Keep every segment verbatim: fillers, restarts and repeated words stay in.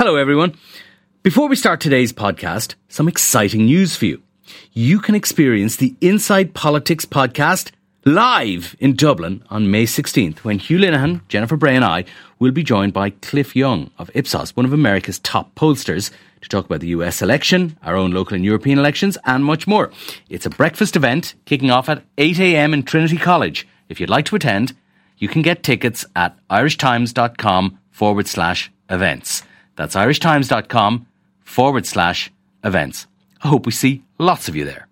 Hello everyone. Before we start today's podcast, some exciting news for you. You can experience the Inside Politics podcast live in Dublin on May sixteenth when Hugh Linehan, Jennifer Bray and I will be joined by Cliff Young of Ipsos, one of America's top pollsters, to talk about the U S election, our own local and European elections and much more. It's a breakfast event kicking off at eight a.m. in Trinity College. If you'd like to attend, you can get tickets at irishtimes.com forward slash events. That's irishtimes.com forward slash events. I hope we see lots of you there.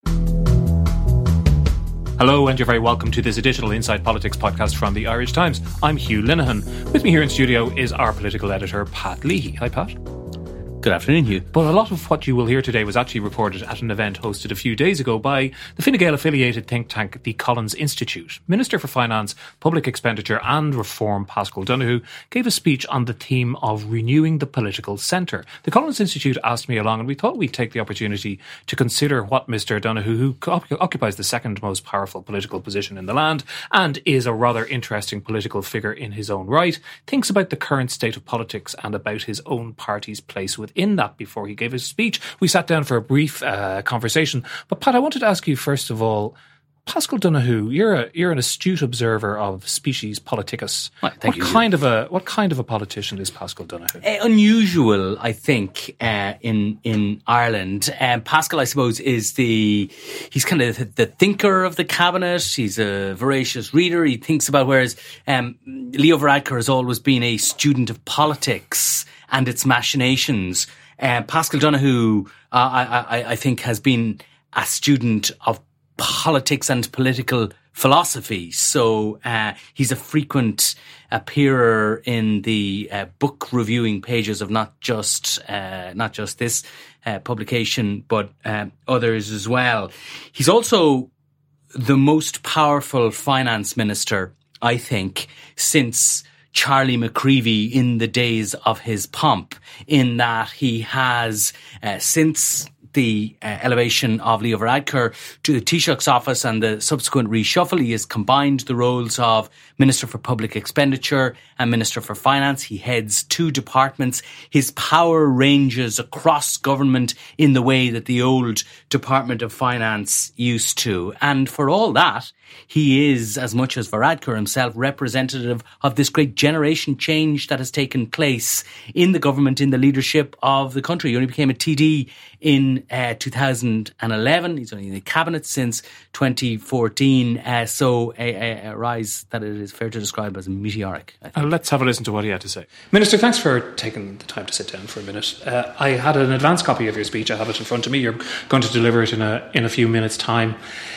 Hello and you're very welcome to this additional Inside Politics podcast from the Irish Times. I'm Hugh Linehan. With me here in studio is our political editor, Pat Leahy. Hi, Pat. Good afternoon, Hugh. But a lot of what you will hear today was actually reported at an event hosted a few days ago by the Fine Gael-affiliated think tank, the Collins Institute. Minister for Finance, Public Expenditure and Reform, Paschal Donohoe, gave a speech on the theme of renewing the political centre. The Collins Institute asked me along, and we thought we'd take the opportunity to consider what Mister Donohoe, who occupies the second most powerful political position in the land and is a rather interesting political figure in his own right, thinks about the current state of politics and about his own party's place within in that before he gave his speech. We sat down for a brief uh, conversation. But Pat, I wanted to ask you first of all, Paschal Donohoe, you're a you're an astute observer of species politicus. Well, thank what you, kind of a what kind of a politician is Paschal Donohoe? Uh, unusual, I think, uh, in in Ireland. Um, Paschal, I suppose, is the he's kind of the, the thinker of the cabinet. He's a voracious reader. He thinks about. Whereas um, Leo Varadkar has always been a student of politics and its machinations. Uh, Paschal Donohoe, uh, I, I, I think, has been a student of politics and political philosophy. So uh, he's a frequent appearer in the uh, book reviewing pages of not just uh, not just this uh, publication, but uh, others as well. He's also the most powerful finance minister, I think, since Charlie McCreevy in the days of his pomp, in that he has, uh, since the uh, elevation of Leo Varadkar to the Taoiseach's office and the subsequent reshuffle, he has combined the roles of Minister for Public Expenditure and Minister for Finance. He heads two departments. His power ranges across government in the way that the old Department of Finance used to. And for all that, he is, as much as Varadkar himself, representative of this great generation change that has taken place in the government, in the leadership of the country. He only became a T D in uh, two thousand eleven. He's only in the cabinet since twenty fourteen. Uh, so a, a, a rise that it is fair to describe as meteoric. Uh, let's have a listen to what he had to say. Minister, thanks for taking the time to sit down for a minute. Uh, I had an advance copy of your speech. I have it in front of me. You're going to deliver it in a in a few minutes' time.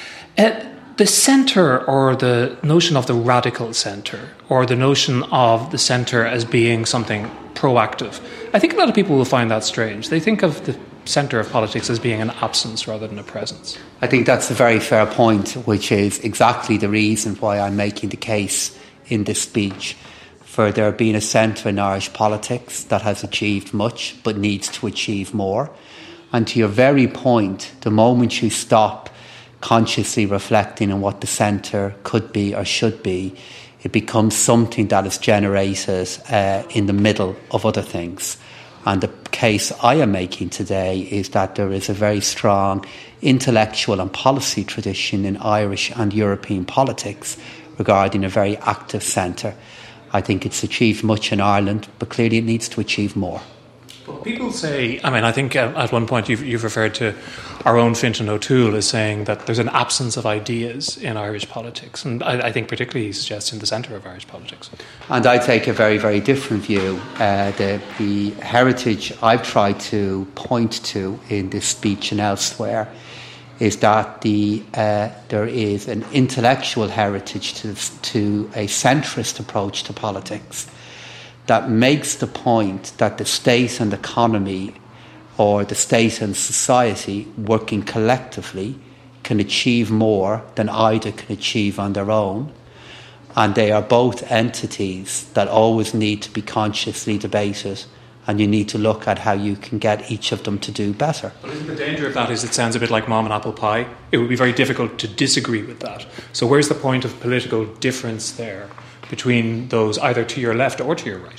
Uh, The centre, or the notion of the radical centre, or the notion of the centre as being something proactive, I think a lot of people will find that strange. They think of the centre of politics as being an absence rather than a presence. I think that's a very fair point, which is exactly the reason why I'm making the case in this speech for there being a centre in Irish politics that has achieved much but needs to achieve more. And to your very point, the moment you stop consciously reflecting on what the centre could be or should be, it becomes something that is generated uh, in the middle of other things. And the case I am making today is that there is a very strong intellectual and policy tradition in Irish and European politics regarding a very active centre. I think it's achieved much in Ireland, but clearly it needs to achieve more. People say, I mean, I think uh, at one point you've, you've referred to our own Fintan O'Toole as saying that there's an absence of ideas in Irish politics. And I, I think particularly he suggests in the centre of Irish politics. And I take a very, very different view. Uh, the, the heritage I've tried to point to in this speech and elsewhere is that the uh, there is an intellectual heritage to, to a centrist approach to politics that makes the point that the state and economy, or the state and society working collectively, can achieve more than either can achieve on their own. And they are both entities that always need to be consciously debated, and you need to look at how you can get each of them to do better. But isn't the danger of that is it sounds a bit like mom and apple pie? It would be very difficult to disagree with that. So where's the point of political difference there between those either to your left or to your right?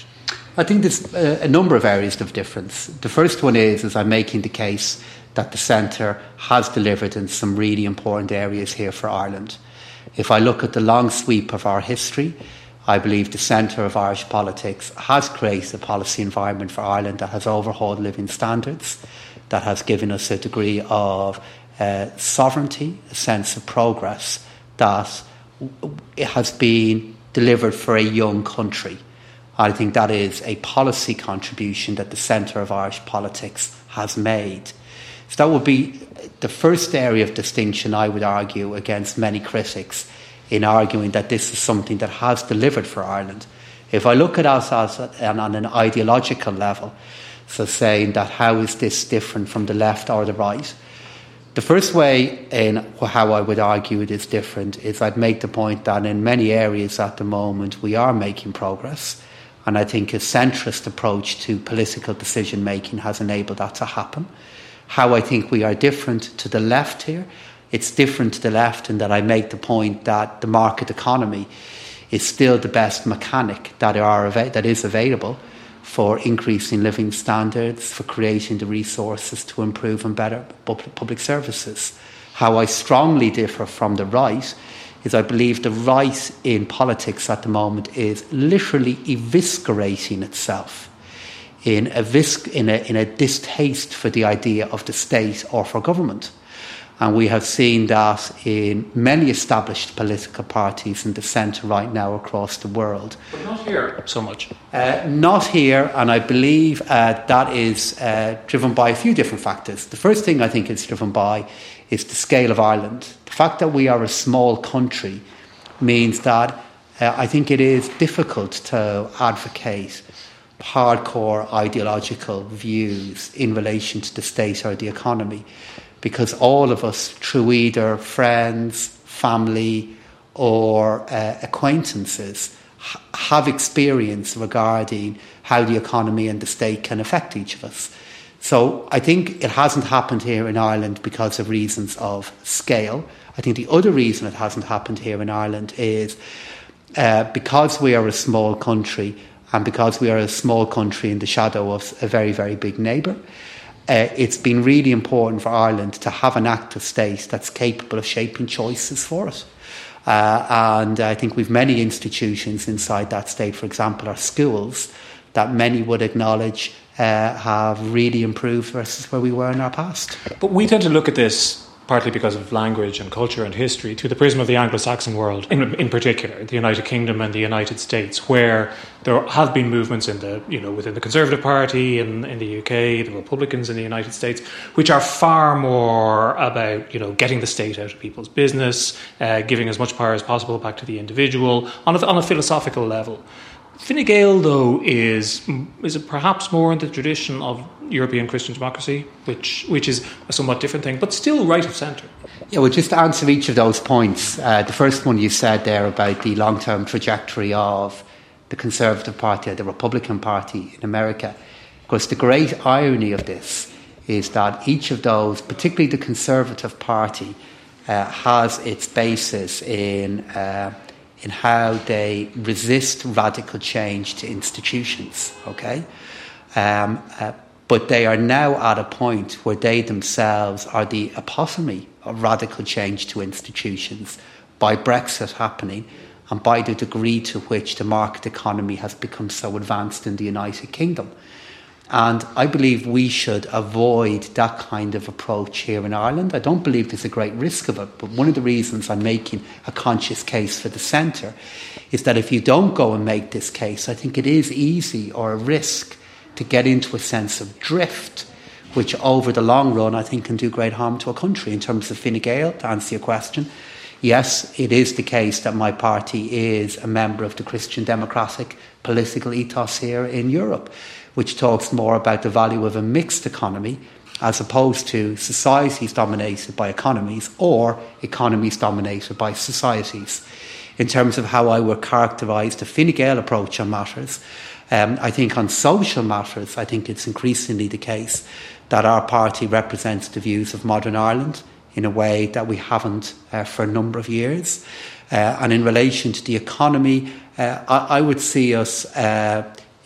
I think there's a, a number of areas of difference. The first one is, is I'm making the case that the centre has delivered in some really important areas here for Ireland. If I look at the long sweep of our history, I believe the centre of Irish politics has created a policy environment for Ireland that has overhauled living standards, that has given us a degree of uh, sovereignty, a sense of progress, that it has been delivered for a young country. I think that is a policy contribution that the centre of Irish politics has made. So that would be the first area of distinction, I would argue, against many critics in arguing that this is something that has delivered for Ireland. If I look at us as a, on an ideological level, so saying that how is this different from the left or the right, the first way in how I would argue it is different is I'd make the point that in many areas at the moment we are making progress, and I think a centrist approach to political decision making has enabled that to happen. How I think we are different to the left here, it's different to the left in that I make the point that the market economy is still the best mechanic that are that is available for increasing living standards, for creating the resources to improve and better public services. How I strongly differ from the right is I believe the right in politics at the moment is literally eviscerating itself in a, vis- in a, in a distaste for the idea of the state or for government. And we have seen that in many established political parties in the centre right now across the world. But not here so much. Uh, not here, and I believe uh, that is uh, driven by a few different factors. The first thing I think it's driven by is the scale of Ireland. The fact that we are a small country means that uh, I think it is difficult to advocate hardcore ideological views in relation to the state or the economy, because all of us, through either friends, family or uh, acquaintances, ha- have experience regarding how the economy and the state can affect each of us. So I think it hasn't happened here in Ireland because of reasons of scale. I think the other reason it hasn't happened here in Ireland is uh, because we are a small country, and because we are a small country in the shadow of a very, very big neighbour, uh, it's been really important for Ireland to have an active state that's capable of shaping choices for it. Uh, and I think we've many institutions inside that state, for example, our schools, that many would acknowledge uh, have really improved versus where we were in our past. But we tend to look at this, partly because of language and culture and history, through the prism of the Anglo-Saxon world, in, in particular, the United Kingdom and the United States, where there have been movements in the, you know, within the Conservative Party in, in the U K, the Republicans in the United States, which are far more about, you know, getting the state out of people's business, uh, giving as much power as possible back to the individual on a, on a philosophical level. Fine Gael, though, is is it perhaps more in the tradition of European Christian democracy, which which is a somewhat different thing, but still right of centre. Yeah, well, just to answer each of those points, uh, the first one you said there about the long-term trajectory of the Conservative Party or the Republican Party in America. Of course, the great irony of this is that each of those, particularly the Conservative Party, uh, has its basis in uh, in how they resist radical change to institutions, okay? Um, uh, but they are now at a point where they themselves are the epitome of radical change to institutions by Brexit happening and by the degree to which the market economy has become so advanced in the United Kingdom. And I believe we should avoid that kind of approach here in Ireland. I don't believe there's a great risk of it, but one of the reasons I'm making a conscious case for the centre is that if you don't go and make this case, I think it is easy or a risk to get into a sense of drift, which over the long run I think can do great harm to a country. In terms of Fine Gael, to answer your question, yes, it is the case that my party is a member of the Christian democratic political ethos here in Europe, which talks more about the value of a mixed economy as opposed to societies dominated by economies or economies dominated by societies. In terms of how I would characterise the Fine Gael approach on matters, um, I think on social matters, I think it's increasingly the case that our party represents the views of modern Ireland in a way that we haven't uh, for a number of years. Uh, and in relation to the economy, uh, I, I would see us Uh,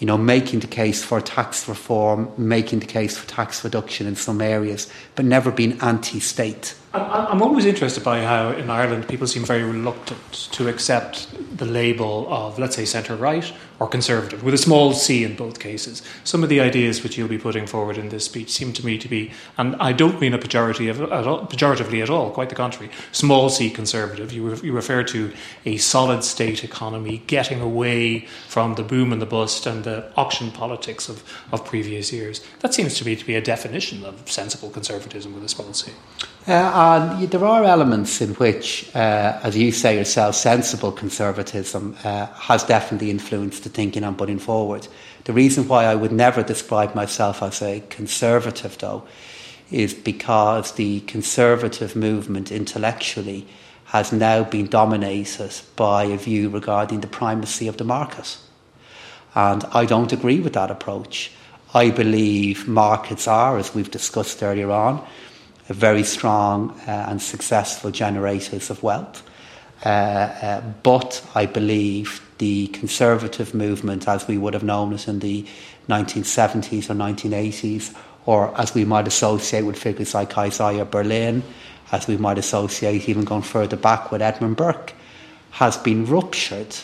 you know, making the case for tax reform, making the case for tax reduction in some areas, but never been anti-state. I'm always interested by how in Ireland people seem very reluctant to accept the label of, let's say, centre-right or conservative, with a small c in both cases. Some of the ideas which you'll be putting forward in this speech seem to me to be, and I don't mean a pejorative at all, pejoratively at all, quite the contrary, small c conservative. You, re- you refer to a solid state economy, getting away from the boom and the bust and the auction politics of, of previous years. That seems to me to be a definition of sensible conservatism with a small c. Uh, and there are elements in which, uh, as you say yourself, sensible conservatism uh, has definitely influenced the thinking I'm putting forward. The reason why I would never describe myself as a conservative, though, is because the conservative movement intellectually has now been dominated by a view regarding the primacy of the market. And I don't agree with that approach. I believe markets are, as we've discussed earlier on, very strong uh, and successful generators of wealth. Uh, uh, but I believe the conservative movement, as we would have known it in the nineteen seventies or nineteen eighties, or as we might associate with figures like Isaiah Berlin, as we might associate even going further back with Edmund Burke, has been ruptured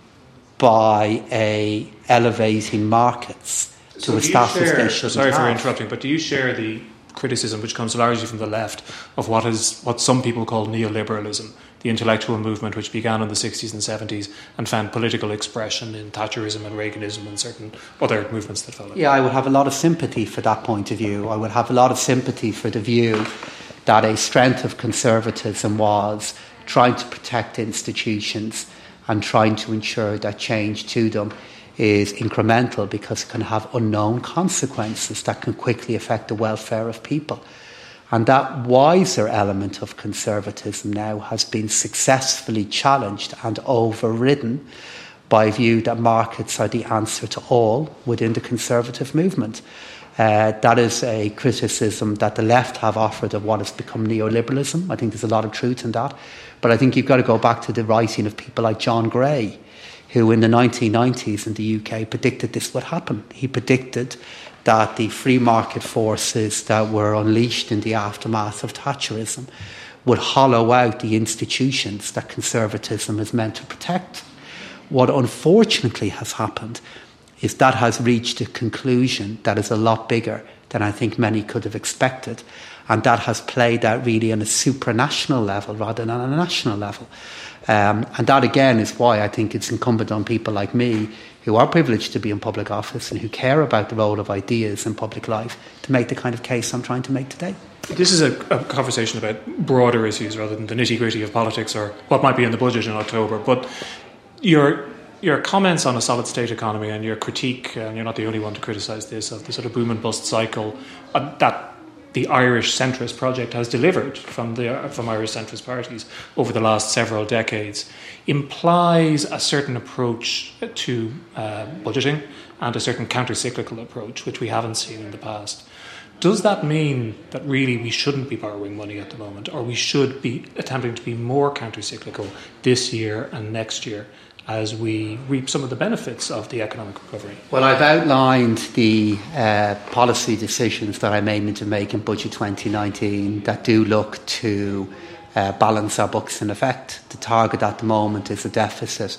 by a elevating markets so to establish they shouldn't Sorry have. for interrupting, but do you share the criticism which comes largely from the left of what is what some people call neoliberalism, the intellectual movement which began in the sixties and seventies and found political expression in Thatcherism and Reaganism and certain other movements that followed? Yeah, I would have a lot of sympathy for that point of view. I would have a lot of sympathy for the view that a strength of conservatism was trying to protect institutions and trying to ensure that change to them is incremental because it can have unknown consequences that can quickly affect the welfare of people. And that wiser element of conservatism now has been successfully challenged and overridden by a view that markets are the answer to all within the conservative movement. Uh, that is a criticism that the left have offered of what has become neoliberalism. I think there's a lot of truth in that. But I think you've got to go back to the writing of people like John Gray, who in the nineteen nineties in the U K predicted this would happen. He predicted that the free market forces that were unleashed in the aftermath of Thatcherism would hollow out the institutions that conservatism is meant to protect. What unfortunately has happened is that has reached a conclusion that is a lot bigger than I think many could have expected, and that has played out really on a supranational level rather than on a national level. Um, and that again is why I think it's incumbent on people like me who are privileged to be in public office and who care about the role of ideas in public life to make the kind of case I'm trying to make today. This is a, a conversation about broader issues rather than the nitty-gritty of politics or what might be in the budget in October. But your your comments on a solid state economy and your critique, and you're not the only one to criticise this, of the sort of boom and bust cycle uh, that the Irish centrist project has delivered from the from Irish centrist parties over the last several decades, implies a certain approach to uh, budgeting and a certain counter-cyclical approach, which we haven't seen in the past. Does that mean that really we shouldn't be borrowing money at the moment, or we should be attempting to be more counter-cyclical this year and next year as we reap some of the benefits of the economic recovery? Well, I've outlined the uh, policy decisions that I'm aiming to make in Budget twenty nineteen that do look to uh, balance our books in effect. The target at the moment is a deficit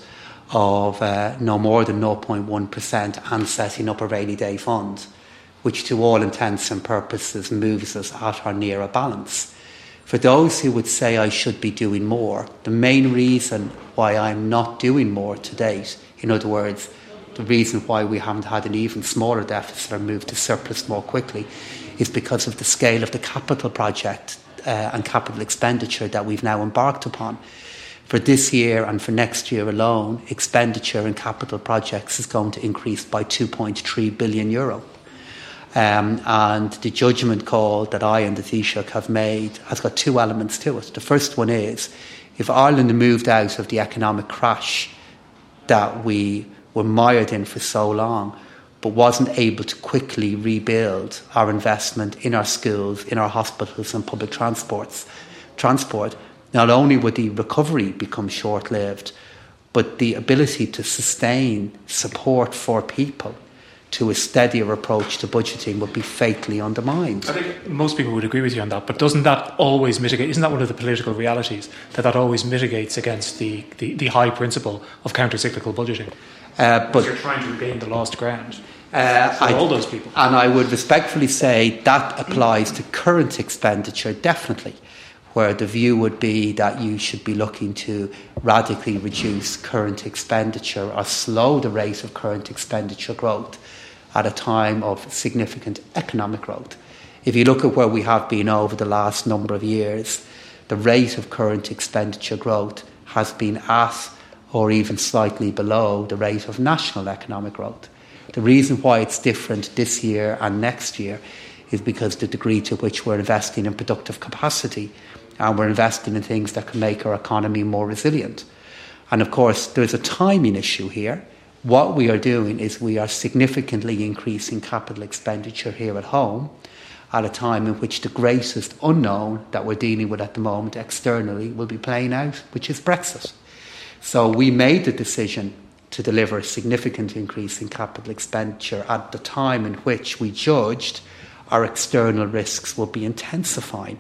of uh, no more than zero point one percent and setting up a rainy day fund, which to all intents and purposes moves us at or near a balance. For those who would say I should be doing more, the main reason why I'm not doing more to date, in other words, the reason why we haven't had an even smaller deficit or moved to surplus more quickly, is because of the scale of the capital project uh, and capital expenditure that we've now embarked upon. For this year and for next year alone, expenditure in capital projects is going to increase by two point three billion euro. Um, and the judgment call that I and the Taoiseach have made has got two elements to it. The first one is, if Ireland moved out of the economic crash that we were mired in for so long, but wasn't able to quickly rebuild our investment in our schools, in our hospitals and public transports, transport, not only would the recovery become short-lived, but the ability to sustain support for people to a steadier approach to budgeting would be fatally undermined. I think most people would agree with you on that, but doesn't that always mitigate, isn't that one of the political realities, that that always mitigates against the, the, the high principle of counter-cyclical budgeting? Uh, but you're trying to regain the lost ground uh, for I, all those people. And I would respectfully say that applies to current expenditure, definitely, where the view would be that you should be looking to radically reduce current expenditure or slow the rate of current expenditure growth at a time of significant economic growth. If you look at where we have been over the last number of years, the rate of current expenditure growth has been at or even slightly below the rate of national economic growth. The reason why it's different this year and next year is because the degree to which we're investing in productive capacity and we're investing in things that can make our economy more resilient. And of course, there's a timing issue here. What we are doing is we are significantly increasing capital expenditure here at home at a time in which the greatest unknown that we're dealing with at the moment externally will be playing out, which is Brexit. So we made the decision to deliver a significant increase in capital expenditure at the time in which we judged our external risks would be intensifying.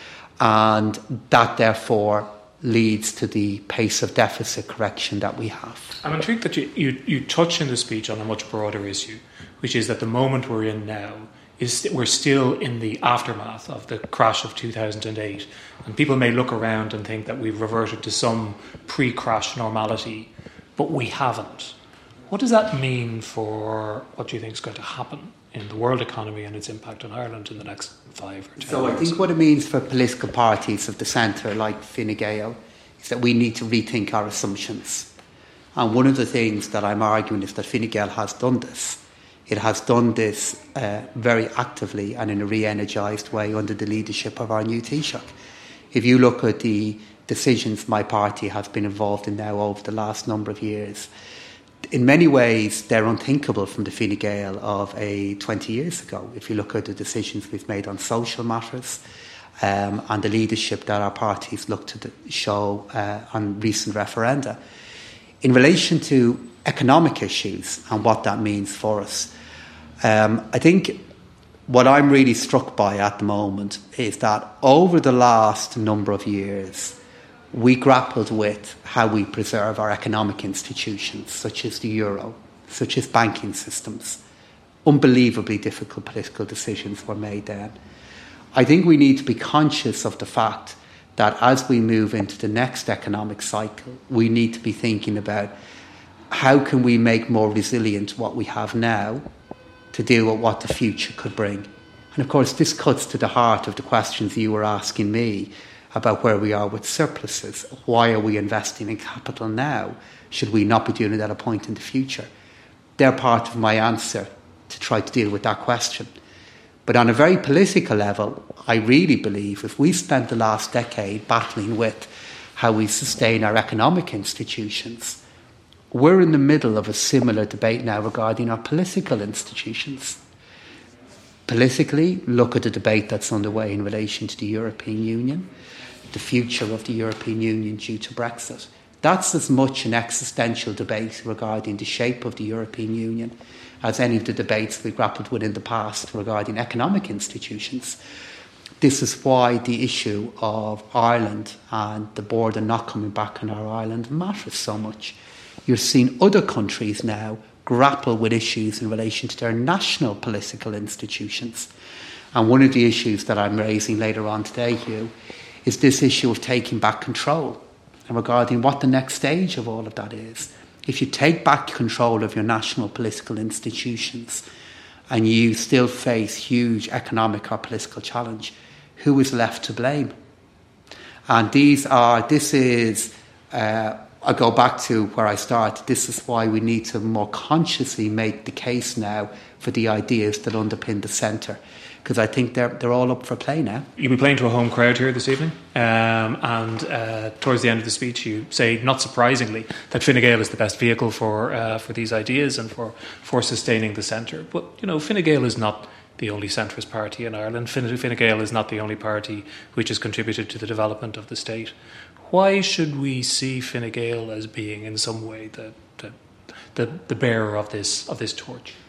And that, therefore, leads to the pace of deficit correction that we have. I'm intrigued that you, you, you touch in the speech on a much broader issue, which is that the moment we're in now is we're still in the aftermath of the crash of two thousand eight. And people may look around and think that we've reverted to some pre-crash normality, but we haven't. What does that mean for what do you think is going to happen in the world economy and its impact on Ireland in the next five or ten so years? I think what it means for political parties of the centre, like Fine Gael, is that we need to rethink our assumptions. And one of the things that I'm arguing is that Fine Gael has done this. It has done this uh, very actively and in a re-energised way under the leadership of our new Taoiseach. If you look at the decisions my party has been involved in now over the last number of years, in many ways, they're unthinkable from the Fine Gael of a twenty years ago. If you look at the decisions we've made on social matters um, and the leadership that our parties look to show uh, on recent referenda. In relation to economic issues and what that means for us, um, I think what I'm really struck by at the moment is that over the last number of years, we grappled with how we preserve our economic institutions, such as the euro, such as banking systems. Unbelievably difficult political decisions were made then. I think we need to be conscious of the fact that as we move into the next economic cycle, we need to be thinking about how can we make more resilient what we have now to deal with what the future could bring. And of course, this cuts to the heart of the questions you were asking me about where we are with surpluses. Why are we investing in capital now? Should we not be doing it at a point in the future? They're part of my answer to try to deal with that question. But on a very political level, I really believe if we spent the last decade battling with how we sustain our economic institutions, we're in the middle of a similar debate now regarding our political institutions. Politically, look at the debate that's underway in relation to the European Union, the future of the European Union due to Brexit. That's as much an existential debate regarding the shape of the European Union as any of the debates we grappled with in the past regarding economic institutions. This is why the issue of Ireland and the border not coming back on our island matters so much. You're seeing other countries now grapple with issues in relation to their national political institutions. And one of the issues that I'm raising later on today, Hugh, is this issue of taking back control and regarding what the next stage of all of that is. If you take back control of your national political institutions and you still face huge economic or political challenge, who is left to blame? And these are, this is, uh, I go back to where I started, this is why we need to more consciously make the case now for the ideas that underpin the centre. Because I think they're they're all up for play now. You'll be playing to a home crowd here this evening, um, and uh, towards the end of the speech, you say, not surprisingly, that Fine Gael is the best vehicle for uh, for these ideas and for, for sustaining the centre. But you know, Fine Gael is not the only centrist party in Ireland. Fine, Fine Gael is not the only party which has contributed to the development of the state. Why should we see Fine Gael as being, in some way, the the, the, the bearer of this of this torch?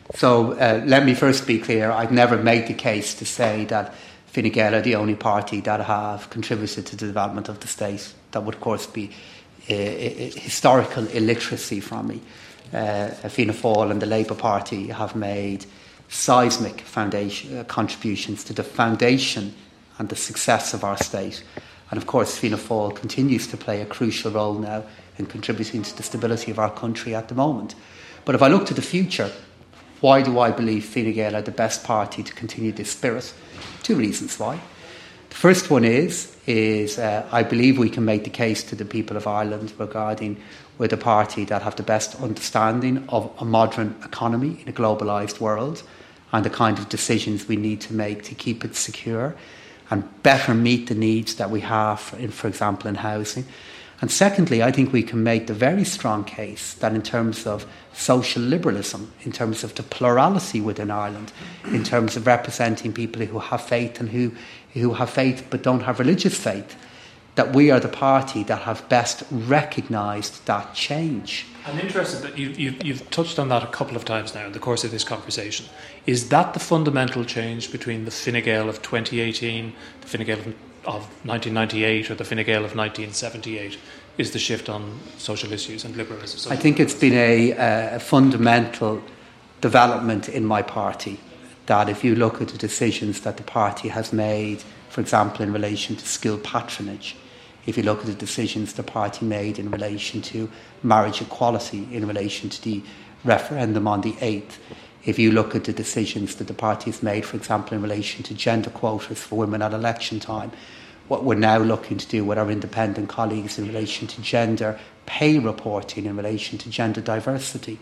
So uh, let me first be clear, I've never made the case to say that Fine Gael are the only party that have contributed to the development of the state. That would, of course, be uh, historical illiteracy from me. Uh, Fianna Fáil and the Labour Party have made seismic foundation uh, contributions to the foundation and the success of our state. And, of course, Fianna Fáil continues to play a crucial role now in contributing to the stability of our country at the moment. But if I look to the future, why do I believe Fine Gael are the best party to continue this spirit? Two reasons why. The first one is, is uh, I believe we can make the case to the people of Ireland regarding we're the party that have the best understanding of a modern economy in a globalised world and the kind of decisions we need to make to keep it secure and better meet the needs that we have, in, for example, in housing. And secondly, I think we can make the very strong case that in terms of social liberalism, in terms of the plurality within Ireland, in terms of representing people who have faith and who, who have faith but don't have religious faith, that we are the party that have best recognised that change. I'm interested that you, you, you've touched on that a couple of times now in the course of this conversation. Is that the fundamental change between the Fine Gael of twenty eighteen, the Fine Gael of of nineteen ninety-eight or the Fine Gael of nineteen seventy-eight, is the shift on social issues and liberalism? I think it's been a, a fundamental development in my party, that if you look at the decisions that the party has made, for example, in relation to school patronage, if you look at the decisions the party made in relation to marriage equality, in relation to the referendum on the eighth, if you look at the decisions that the party has made, for example, in relation to gender quotas for women at election time, what we're now looking to do with our independent colleagues in relation to gender pay reporting, in relation to gender diversity,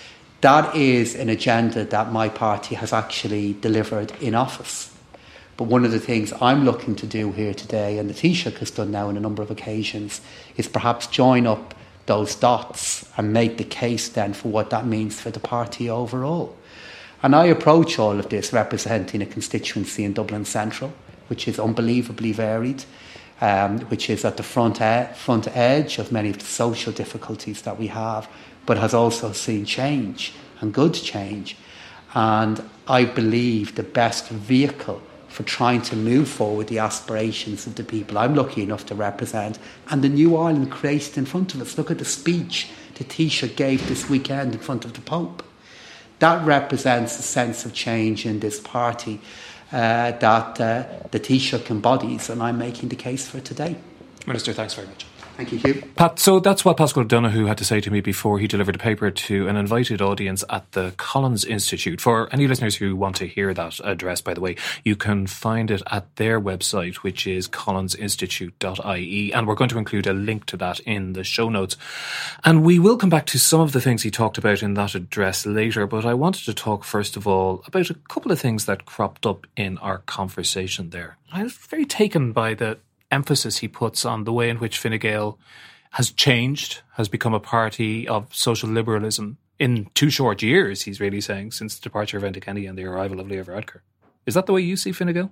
that is an agenda that my party has actually delivered in office. But one of the things I'm looking to do here today, and the Taoiseach has done now on a number of occasions, is perhaps join up those dots and make the case then for what that means for the party overall. And I approach all of this representing a constituency in Dublin Central, which is unbelievably varied, um, which is at the front, e- front edge of many of the social difficulties that we have, but has also seen change, and good change. And I believe the best vehicle for trying to move forward the aspirations of the people I'm lucky enough to represent and the new Ireland created in front of us. Look at the speech that Taoiseach gave this weekend in front of the Pope. That represents a sense of change in this party uh, that uh, the Taoiseach embodies, and I'm making the case for today. Minister, thanks very much. Thank you, Hugh. Pat, so that's what Paschal Donohoe had to say to me before he delivered a paper to an invited audience at the Collins Institute. For any listeners who want to hear that address, by the way, you can find it at their website, which is collins institute dot I E, and we're going to include a link to that in the show notes. And we will come back to some of the things he talked about in that address later, but I wanted to talk first of all about a couple of things that cropped up in our conversation there. I was very taken by the emphasis he puts on the way in which Fine Gael has changed, has become a party of social liberalism in two short years, he's really saying, since the departure of Enda Kenny and the arrival of Leo Varadkar. Is that the way you see Fine Gael?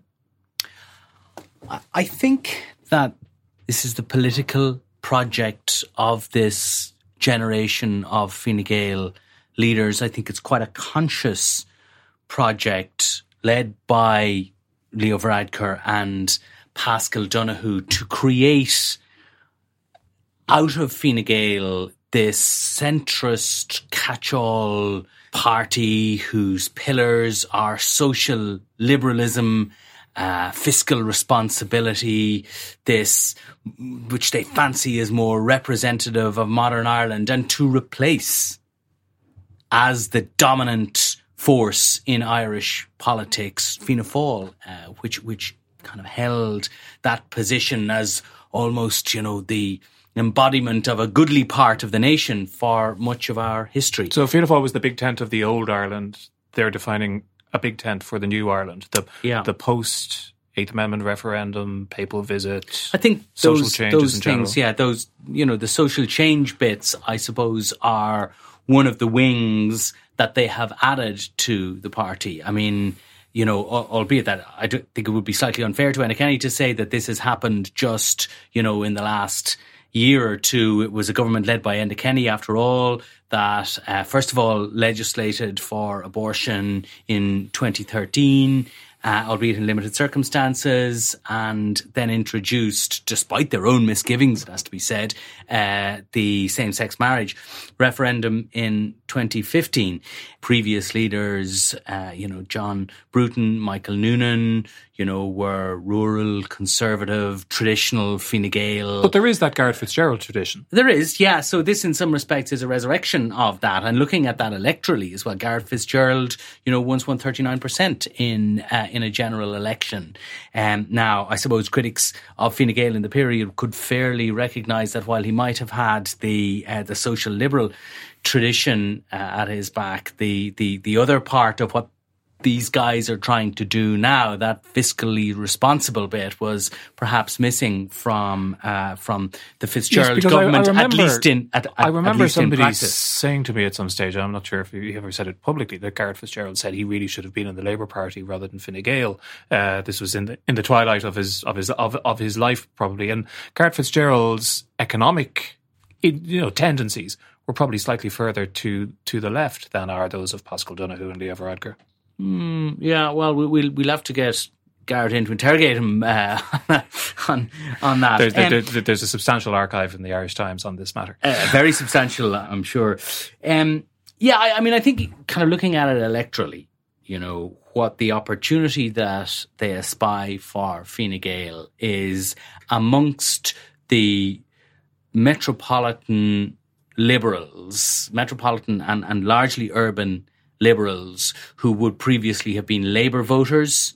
I think that this is the political project of this generation of Fine Gael leaders. I think it's quite a conscious project led by Leo Varadkar and Paschal Donohoe to create out of Fine Gael this centrist catch-all party whose pillars are social liberalism, uh, fiscal responsibility, this which they fancy as more representative of modern Ireland, and to replace as the dominant force in Irish politics Fianna Fáil, uh, which which kind of held that position as almost, you know, the embodiment of a goodly part of the nation for much of our history. So Fianna Fáil was the big tent of the old Ireland. They're defining a big tent for the new Ireland. The yeah. the post Eighth Amendment referendum, papal visit. I think social those changes those in things, general. yeah, those, you know, the social change bits, I suppose, are one of the wings that they have added to the party. I mean, you know, albeit that I do think it would be slightly unfair to Enda Kenny to say that this has happened just, you know, in the last year or two, it was a government led by Enda Kenny, after all, that uh, first of all legislated for abortion in twenty thirteen, uh, albeit in limited circumstances, and then introduced, despite their own misgivings, it has to be said, uh, the same-sex marriage referendum in twenty fifteen. Previous leaders, uh, you know, John Bruton, Michael Noonan, you know, were rural, conservative, traditional Fine Gael. But there is that Garret FitzGerald tradition. There is, yeah. So this, in some respects, is a resurrection of that. And looking at that electorally as well, Garret FitzGerald, you know, once won thirty-nine percent in uh, in a general election. Um, now, I suppose critics of Fine Gael in the period could fairly recognise that while he might have had the uh, the social liberal tradition uh, at his back, the, the the other part of what these guys are trying to do now, that fiscally responsible bit, was perhaps missing from uh, from the FitzGerald yes, government, I, I remember, at least in at, I remember at least somebody in practice. saying to me at some stage, I'm not sure if he ever said it publicly, that Garret FitzGerald said he really should have been in the Labour Party rather than Fine Gael. Uh, this was in the in the twilight of his of his of, of his life, probably. And Garret FitzGerald's economic, you know, tendencies were probably slightly further to to the left than are those of Paschal Donohoe and Leo Varadkar. Mm, yeah, well, we, we'll we'll have to get Garret in to interrogate him uh, on on that. There's, there, um, there, there's a substantial archive in the Irish Times on this matter. Uh, very substantial, I'm sure. Um, yeah, I, I mean, I think kind of looking at it electorally, you know, what the opportunity that they espy for Fine Gael is amongst the metropolitan liberals, metropolitan and, and largely urban liberals who would previously have been Labour voters,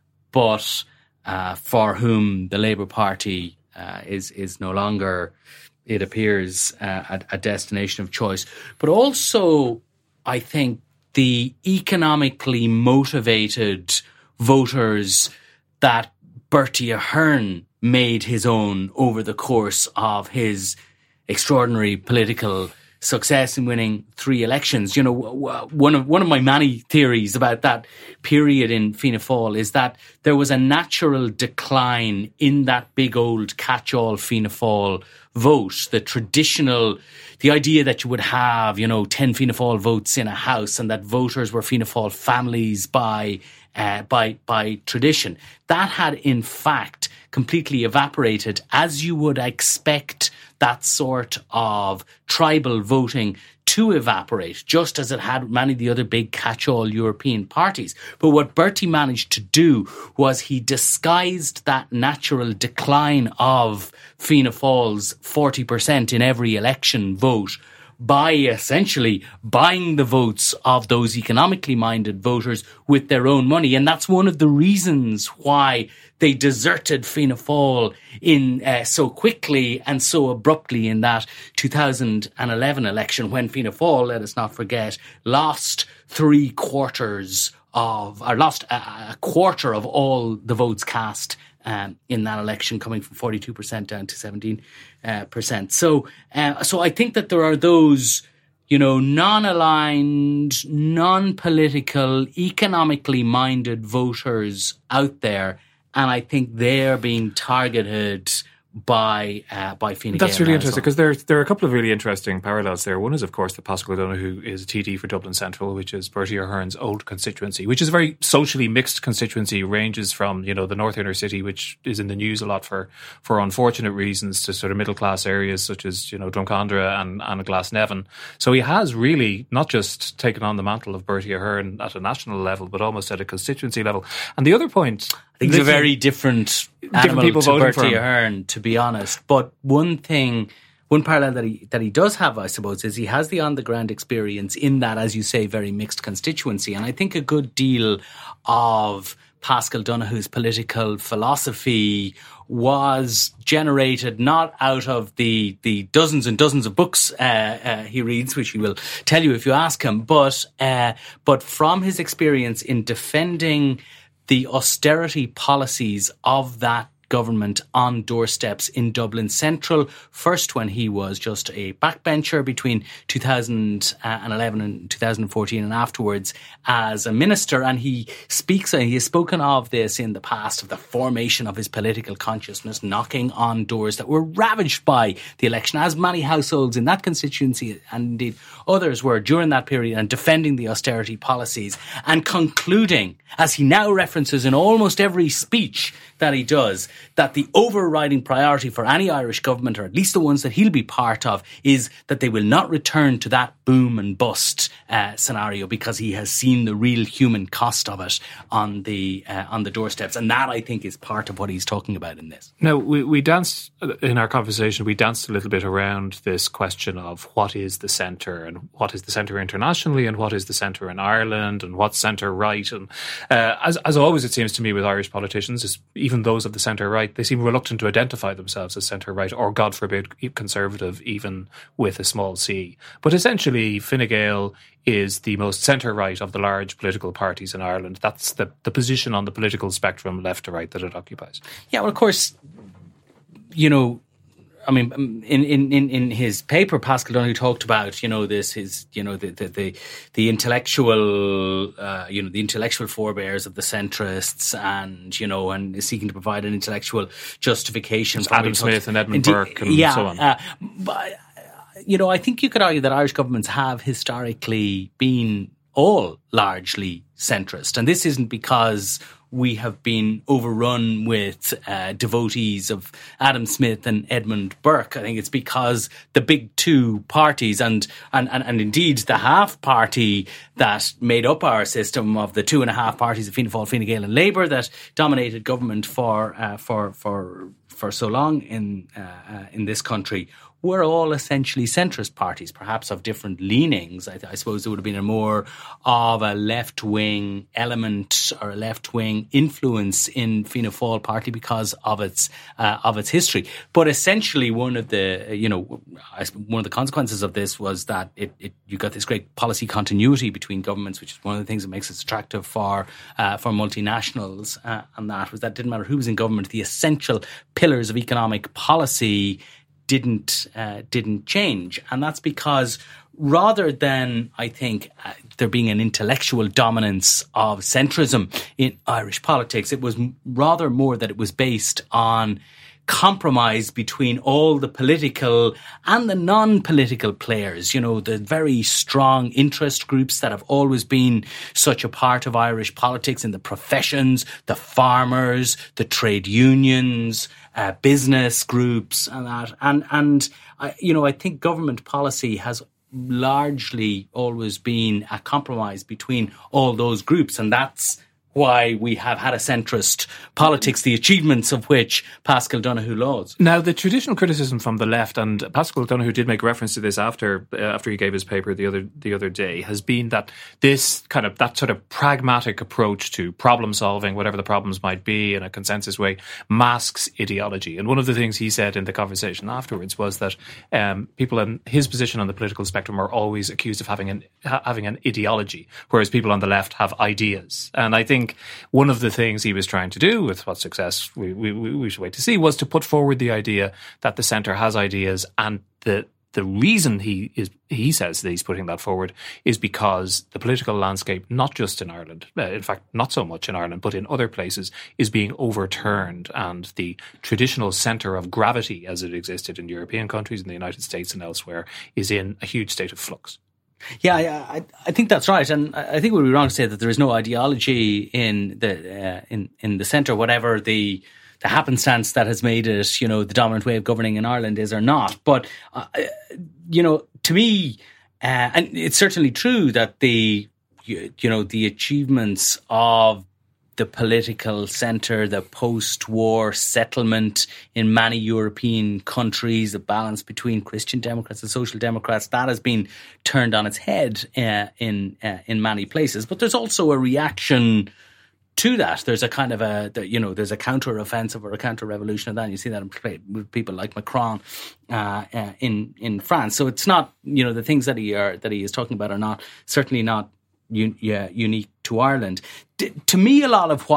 but uh, for whom the Labour Party uh, is is no longer, it appears, uh, a, a destination of choice. But also, I think, the economically motivated voters that Bertie Ahern made his own over the course of his extraordinary political success in winning three elections. You know, one of one of my many theories about that period in Fianna Fáil is that there was a natural decline in that big old catch-all Fianna Fáil vote, the traditional, the idea that you would have, you know, ten Fianna Fáil votes in a house and that voters were Fianna Fáil families by uh, by by tradition. That had in fact completely evaporated, as you would expect that sort of tribal voting to evaporate, just as it had many of the other big catch-all European parties. But what Bertie managed to do was he disguised that natural decline of Fianna Fáil's forty percent in every election vote by essentially buying the votes of those economically minded voters with their own money. And that's one of the reasons why they deserted Fianna Fáil in uh, so quickly and so abruptly in that two thousand eleven election, when Fianna Fáil, let us not forget, lost three quarters of, or lost a, a quarter of all the votes cast Um, in that election, coming from forty-two percent down to seventeen percent. Uh, so, uh, so I think that there are those, you know, non-aligned, non-political, economically minded voters out there, and I think they're being targeted by uh, by Fine Gael. That's really interesting, because there, there are a couple of really interesting parallels there. One is, of course, that Paschal Donohoe is a T D for Dublin Central, which is Bertie Ahern's old constituency, which is a very socially mixed constituency, ranges from, you know, the North Inner City, which is in the news a lot for, for unfortunate reasons, to sort of middle-class areas such as, you know, Drumcondra and, and Glasnevin. So he has really not just taken on the mantle of Bertie Ahern at a national level, but almost at a constituency level. And the other point, I think it's a very different animal people to voting for Bertie him. Ahern, to be honest. But one thing, one parallel that he that he does have, I suppose, is he has the on-the-ground experience in that, as you say, very mixed constituency. And I think a good deal of Paschal Donohoe's political philosophy was generated not out of the, the dozens and dozens of books uh, uh, he reads, which he will tell you if you ask him, but uh, but from his experience in defending the austerity policies of that government on doorsteps in Dublin Central, first when he was just a backbencher between two thousand eleven and two thousand fourteen, and afterwards as a minister. And he speaks, and he has spoken of this in the past, of the formation of his political consciousness, knocking on doors that were ravaged by the election, as many households in that constituency and indeed others were during that period, and defending the austerity policies, and concluding, as he now references in almost every speech that he does, that the overriding priority for any Irish government, or at least the ones that he'll be part of, is that they will not return to that boom and bust uh, scenario, because he has seen the real human cost of it on the uh, on the doorsteps. And that, I think, is part of what he's talking about in this. Now, we, we danced, in our conversation, we danced a little bit around this question of what is the centre, and what is the centre internationally, and what is the centre in Ireland, and what's centre-right. And uh, as, as always, it seems to me with Irish politicians, is even those of the centre-right, they seem reluctant to identify themselves as centre-right, or, God forbid, conservative, even with a small c. But essentially, Fine Gael is the most centre-right of the large political parties in Ireland. That's the, the position on the political spectrum, left to right, that it occupies. Yeah, well, of course, you know, I mean, in, in, in his paper, Paschal Donohoe talked about, you know, this, his, you know, the, the, the, the intellectual, uh, you know, the intellectual forebears of the centrists, and, you know, and seeking to provide an intellectual justification. It's for Adam Smith and Edmund Indeed, Burke and yeah, so on. Uh, but, you know, I think you could argue that Irish governments have historically been all largely centrist. And this isn't because we have been overrun with uh, devotees of Adam Smith and Edmund Burke. I think it's because the big two parties, and and, and, and indeed the half party that made up our system of the two and a half parties of Fianna Fáil, Fine Gael and Labour that dominated government for uh, for for for so long in uh, uh, in this country, were all essentially centrist parties, perhaps of different leanings. I, I suppose there would have been a more of a left-wing element or a left-wing influence in Fianna Fáil, partly because of its uh, of its history. But essentially, one of the you know one of the consequences of this was that it, it you got this great policy continuity between governments, which is one of the things that makes it attractive for uh, for multinationals. Uh, and that was that it didn't matter who was in government; the essential pillars of economic policy didn't uh, didn't change. And that's because rather than, I think, uh, there being an intellectual dominance of centrism in Irish politics, it was m- rather more that it was based on compromise between all the political and the non-political players, you know, the very strong interest groups that have always been such a part of Irish politics in the professions, the farmers, the trade unions, uh, business groups and that. And, and I, you know, I think government policy has largely always been a compromise between all those groups. And that's why we have had a centrist politics, the achievements of which Paschal Donohoe lauds. Now, the traditional criticism from the left, and Paschal Donohoe did make reference to this after uh, after he gave his paper the other the other day, has been that this kind of that sort of pragmatic approach to problem solving, whatever the problems might be, in a consensus way, masks ideology. And one of the things he said in the conversation afterwards was that um, people in his position on the political spectrum are always accused of having an ha- having an ideology, whereas people on the left have ideas. And I think one of the things he was trying to do, with what success we, we, we should wait to see, was to put forward the idea that the centre has ideas, and the the reason he is he says that he's putting that forward is because the political landscape, not just in Ireland, uh, in fact not so much in Ireland, but in other places, is being overturned, and the traditional centre of gravity as it existed in European countries, in the United States and elsewhere, is in a huge state of flux. Yeah, I, I think that's right, and I think it would be wrong to say that there is no ideology in the uh, in in the centre, whatever the the happenstance that has made it, you know, the dominant way of governing in Ireland is or not. But uh, you know, to me, uh, and it's certainly true that the you, you know the achievements of the political centre, the post-war settlement in many European countries, the balance between Christian Democrats and Social Democrats, that has been turned on its head uh, in uh, in many places. But there's also a reaction to that. There's a kind of a, you know, there's a counter-offensive or a counter-revolution of that. And you see that with people like Macron uh, uh, in in France. So it's not, you know, the things that he are that he is talking about are not certainly not Un, yeah, unique to Ireland. D- to me, a lot of what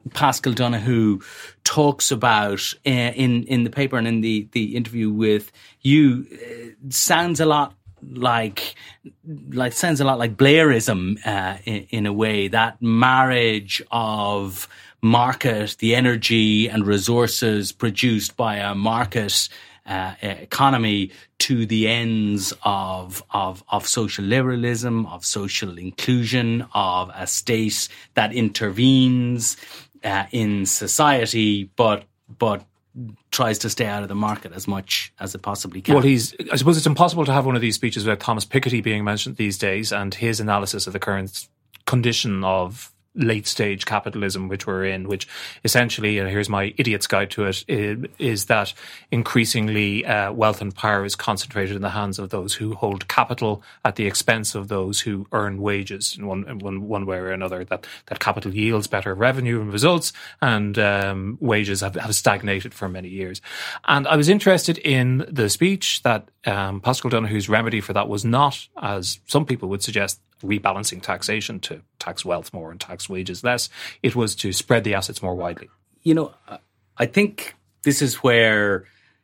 Paschal Donohoe talks about uh, in in the paper and in the, the interview with you uh, sounds a lot like like sounds a lot like Blairism uh, in, in a way. That marriage of market, the energy and resources produced by a market uh, economy to the ends of of of social liberalism, of social inclusion, of a state that intervenes uh, in society, but but tries to stay out of the market as much as it possibly can. Well, he's. I suppose it's impossible to have one of these speeches without Thomas Piketty being mentioned these days and his analysis of the current condition of late-stage capitalism which we're in, which essentially, and here's my idiot's guide to it, is that increasingly uh, wealth and power is concentrated in the hands of those who hold capital at the expense of those who earn wages in one in one, one way or another. That that capital yields better revenue and results, and um, wages have, have stagnated for many years. And I was interested in the speech that um, Paschal Donohoe's remedy for that was not, as some people would suggest, rebalancing taxation to tax wealth more and tax wages less. It was to spread the assets more widely. You know, I think this is where,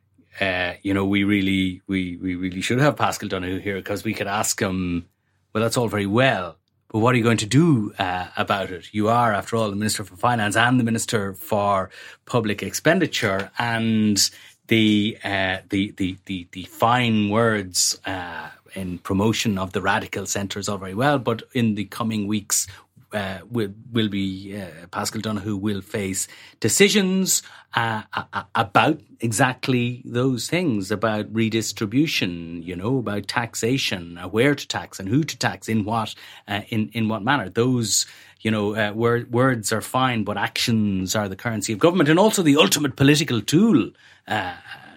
uh, you know, we really, we, we really should have Paschal Donohoe here, because we could ask him, well, that's all very well, but what are you going to do uh, about it? You are, after all, the Minister for Finance and the Minister for Public Expenditure, and the uh, the, the the the fine words uh, in promotion of the radical centre is all very well, but in the coming weeks uh, will will be uh, Paschal Donohoe will face decisions uh, about exactly those things, about redistribution, you know, about taxation, uh, where to tax and who to tax, in what uh, in in what manner. Those, you know, uh, word, words are fine, but actions are the currency of government, and also the ultimate political tool uh,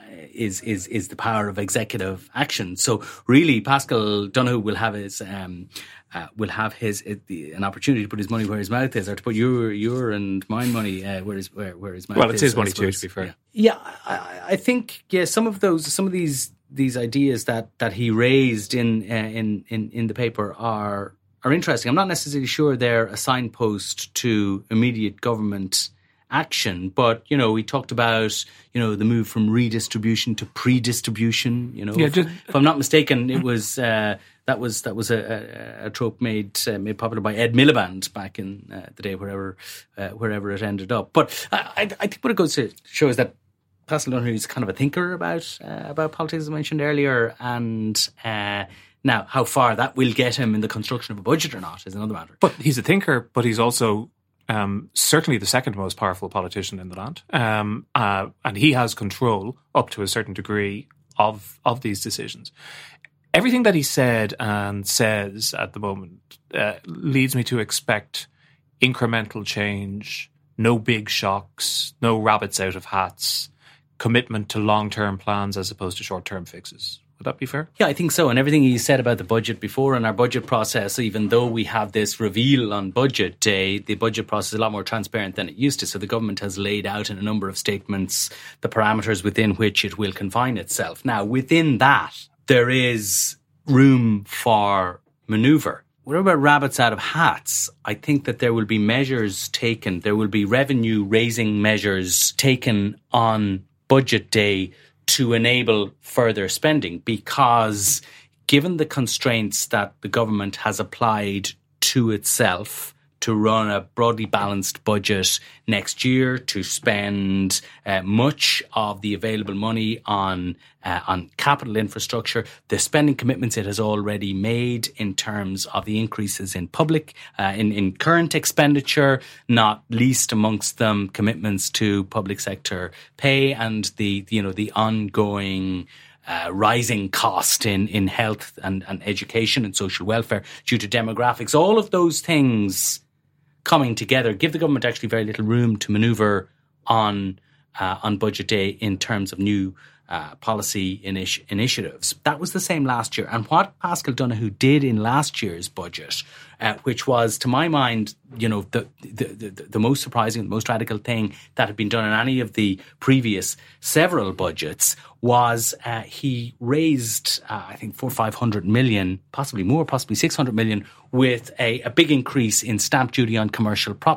is is is the power of executive action. So really, Paschal Donohoe will have his um, uh, will have his uh, the, an opportunity to put his money where his mouth is, or to put your your and my money uh, where his where, where his mouth is. Well, it's his money too, to be fair. Yeah, yeah I, I think yeah, some of those some of these these ideas that that he raised in uh, in in in the paper are. are interesting. I'm not necessarily sure they're a signpost to immediate government action, but, you know, we talked about, you know, the move from redistribution to pre-distribution, you know. Yeah, just, if, if I'm not mistaken, it was, uh, that was that was a, a, a trope made uh, made popular by Ed Miliband back in uh, the day, wherever uh, wherever it ended up. But I, I think what it goes to show is that Paschal Donohoe is kind of a thinker about, uh, about politics, as I mentioned earlier, and, uh, now, how far that will get him in the construction of a budget or not is another matter. But he's a thinker, but he's also um, certainly the second most powerful politician in the land. Um, uh, and he has control, up to a certain degree, of, of these decisions. Everything that he said and says at the moment uh, leads me to expect incremental change, no big shocks, no rabbits out of hats, commitment to long-term plans as opposed to short-term fixes. Would that be fair? Yeah, I think so. And everything he said about the budget before, in our budget process, even though we have this reveal on budget day, the budget process is a lot more transparent than it used to. So the government has laid out in a number of statements the parameters within which it will confine itself. Now, within that, there is room for manoeuvre. What about rabbits out of hats? I think that there will be measures taken. There will be revenue-raising measures taken on budget day to enable further spending, because given the constraints that the government has applied to itself to run a broadly balanced budget next year, to spend uh, much of the available money on uh, on capital infrastructure, the spending commitments it has already made in terms of the increases in public, uh, in, in current expenditure, not least amongst them commitments to public sector pay, and the, you know, the ongoing Uh, rising cost in, in health and, and education and social welfare due to demographics. All of those things coming together give the government actually very little room to manoeuvre on uh, on budget day in terms of new uh, policy initi- initiatives. That was the same last year. And what Paschal Donohoe did in last year's budget, uh, which was, to my mind, you know, the, the, the, the most surprising, the most radical thing that had been done in any of the previous several budgets, was uh, he raised, uh, I think, four or five hundred million, possibly more, possibly six hundred million, with a, a big increase in stamp duty on commercial property.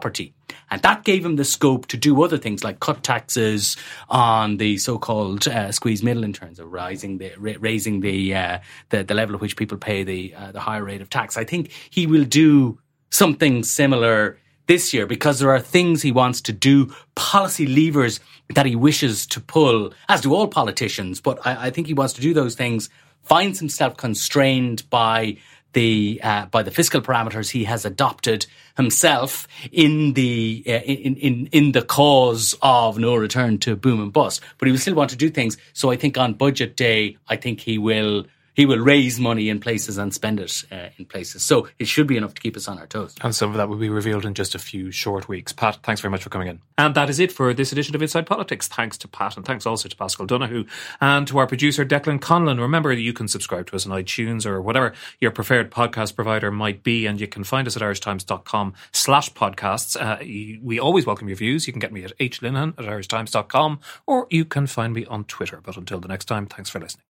And that gave him the scope to do other things like cut taxes on the so-called uh, squeeze middle in terms of rising the, raising the, uh, the the level at which people pay the uh, the higher rate of tax. I think he will do something similar this year because there are things he wants to do, policy levers that he wishes to pull, as do all politicians. But I, I think he wants to do those things, finds himself constrained by the uh, by the fiscal parameters he has adopted himself in the uh, in in in the cause of no return to boom and bust. But he will still want to do things. So I think on budget day, I think he will he will raise money in places and spend it uh, in places. So it should be enough to keep us on our toes. And some of that will be revealed in just a few short weeks. Pat, thanks very much for coming in. And that is it for this edition of Inside Politics. Thanks to Pat and thanks also to Paschal Donohoe and to our producer Declan Conlon. Remember that you can subscribe to us on iTunes or whatever your preferred podcast provider might be, and you can find us at irishtimes.com slash podcasts. Uh, we always welcome your views. You can get me at h linehan at irishtimes dot com or you can find me on Twitter. But until the next time, thanks for listening.